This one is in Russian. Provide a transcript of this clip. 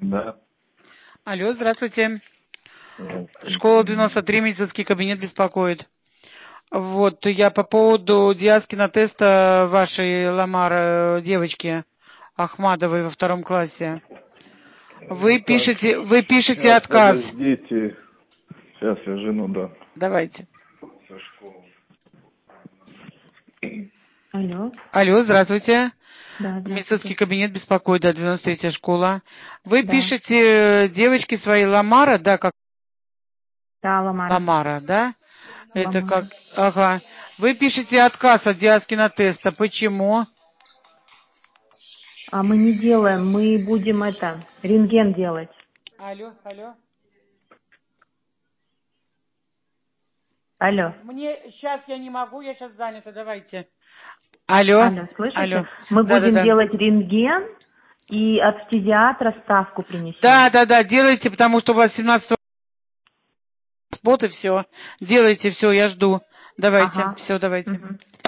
Да. Алло, здравствуйте. Школа 93, медицинский кабинет беспокоит. Вот, я по поводу Диаскина теста вашей Ламар девочки Ахмадовой во 2 классе. Вы пишете Сейчас, отказ. подождите. Сейчас я жену дам. Давайте. Со школы. Алло. Алло, здравствуйте. Да, Медицинский здравствуйте. кабинет беспокоит, да, 93-я школа. Вы Да. пишете девочке своей Ламара, да, как Да, Ламара. Ламара, да? Это Ламара. как, ага. Вы пишете отказ от Диаскина теста. Почему? А мы не делаем, мы будем рентген делать. Алло. Алло. Мне сейчас я не могу, я сейчас занята, давайте. Алло. Алло, слышите? Алло. Мы будем Да. делать рентген и от фтизиатра справку принесем. Да, делайте, потому что у вас 17 вот и все. Делайте все, я жду. Давайте, Ага. все, давайте. Угу.